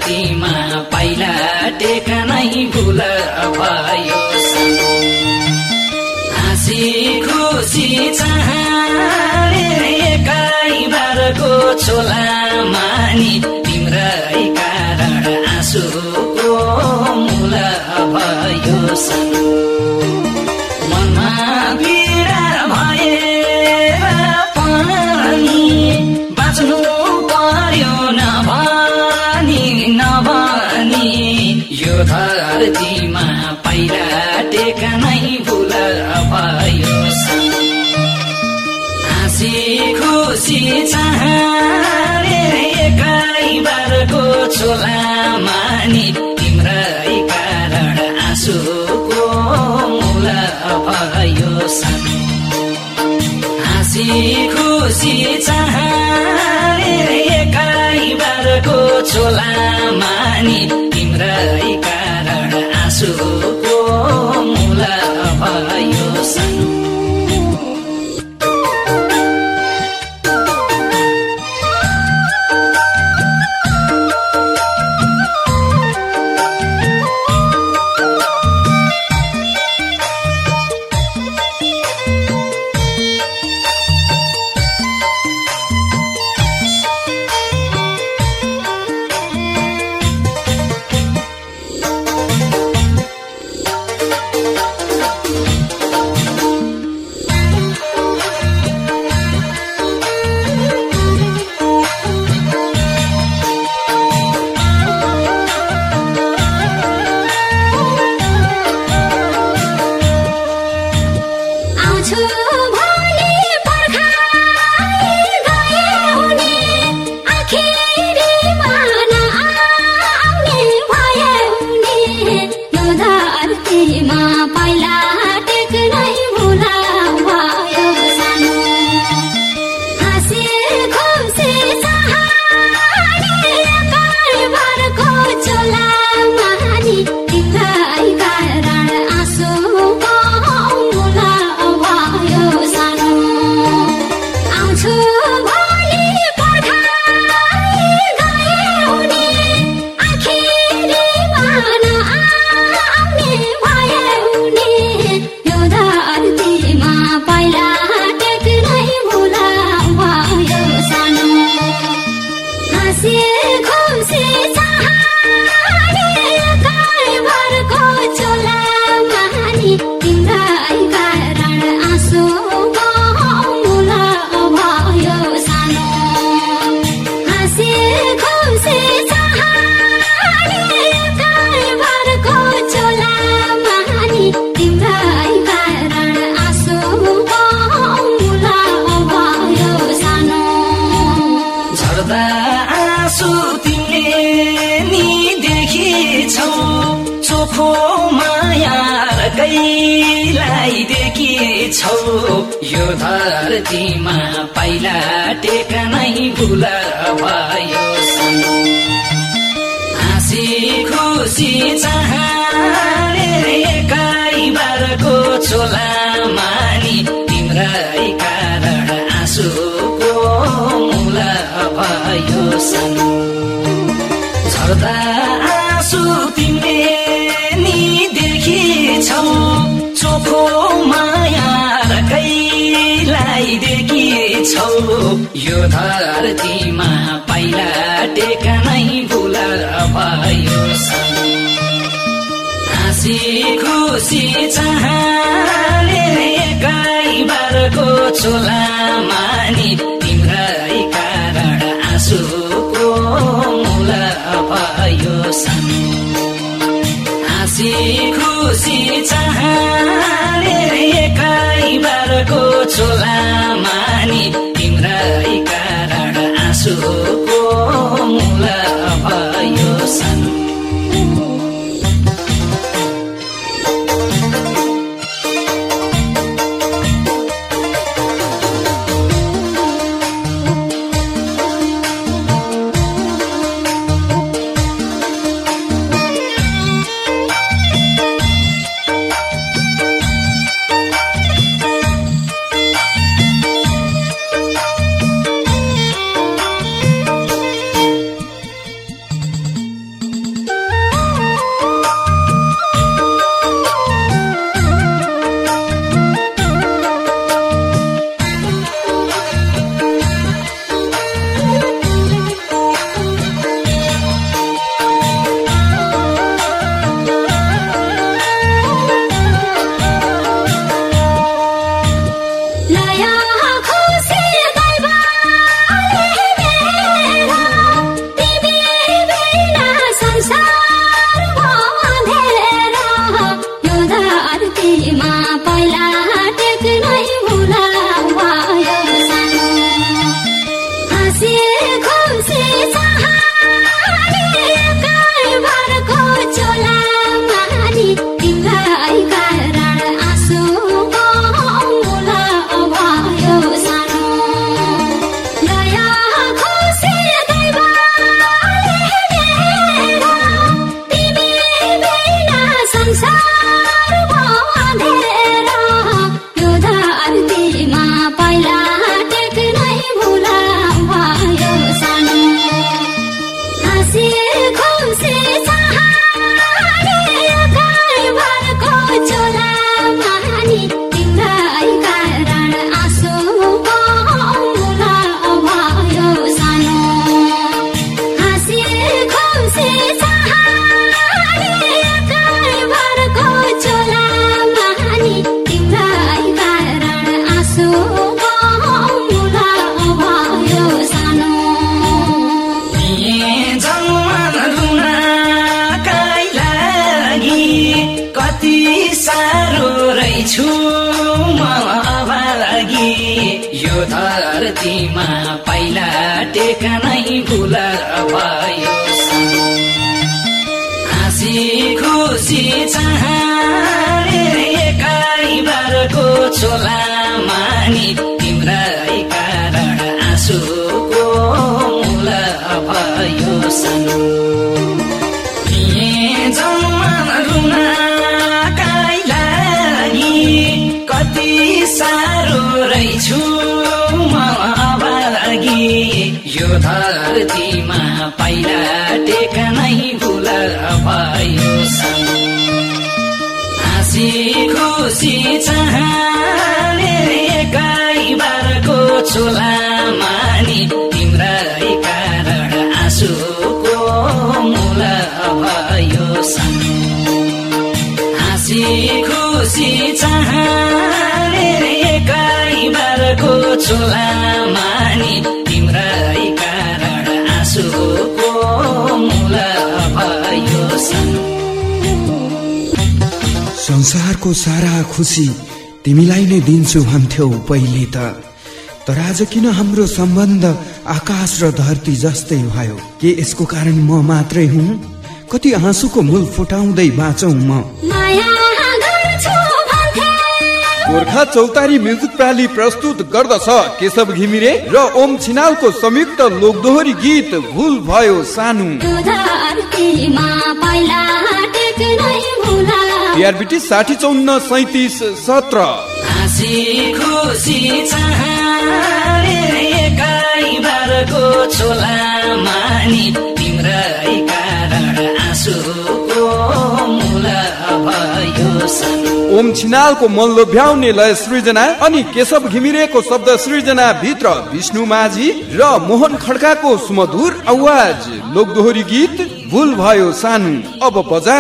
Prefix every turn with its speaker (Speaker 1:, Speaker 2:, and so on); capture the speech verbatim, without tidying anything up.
Speaker 1: धरतीमा पाइला टेकनै भुल भयो हाँसी खुसी चाहने एकै बारको छोला मानी तिम्रै कारण आँसुको मूल भयो मनमा पीडा भएर पनि बाँच्नु पर्यो नभनी नभनी यो धरतीमा पाइला टेकनै भुल भयो हाँसी खुसी चाहने एकै बारको छोला मानी तिम्रै कारण आँसुको मूल भयो हाँसी खुसी चाहने एकै बारको छोला मानी तिम्रै कारण आँसुको मूल भयो यो धरतीमा पाइला टेकनै भुल भयो हाँसी खुसी चाहने एकै बारको छोला मानी तिम्रै कारण आँसुको मूल भयो झर्दा आँसु तिमीले नि देखिछौ चोखो माया कैलाई देखिछौ यो धरतीमा पाइला टेकनै भुल भयो हाँसी खुसी चाहने एकै बारको छोला मानी तिम्रै कारण आँसुको मूल भयो हाँसी खुसी चाहने एकै बारको छोला मानी तिम्रै कारण आँसुको मूल भयो अभागी यो धरतीमा पहिला टेका नै भुल भयो हाँसी खुसी चाहने एकै बारको छोला मानी तिम्रै कारण आँसुको मूल भयो सानो कति साह्रो रहेछु म अभागी यो धरतीमा पहिला टेका नै भुल भयो सानो हाँसी खुसी चाहने एकै बारको छोला मानी तिम्रै कारण आँसुको मूल भयो सानो हाँसी खुसी चाहने एकै बारको छोला मानी तिम्रै कारण आँसुको मूल भयो सानो
Speaker 2: संसारको सारा खुसी तिमीलाई नै दिन्छु भन्थ्यौ पहिले त तर आज किन हाम्रो सम्बन्ध आकाश र धरती जस्तै भयो के यसको कारण म मात्रै हुँ कति आँसुको मूल फुटाउँदै बाँचौं म गोर्खा चौतारी म्युजिक प्राली प्रस्तुत गर्दछ केशव घिमिरे र ओम छिनालको संयुक्त लोकदोहोरी गीत भुल भयो सानो टिआरबिटी साठी चौन्न सैतिस सत्र
Speaker 1: हाँसी खुसी चाहने एकै बारको छोला मानी तिम्रै कारण आँसुको मूल भयो सानो
Speaker 2: ओम छिनालको मन लोभ्याउने लय सृजना अनि केशव घिमिरेको शब्द सृजना भित्र विष्णु माझी र मोहन खड्काको सुमधुर आवाज लोकदोहोरी गीत भुल भयो सानो अब बजा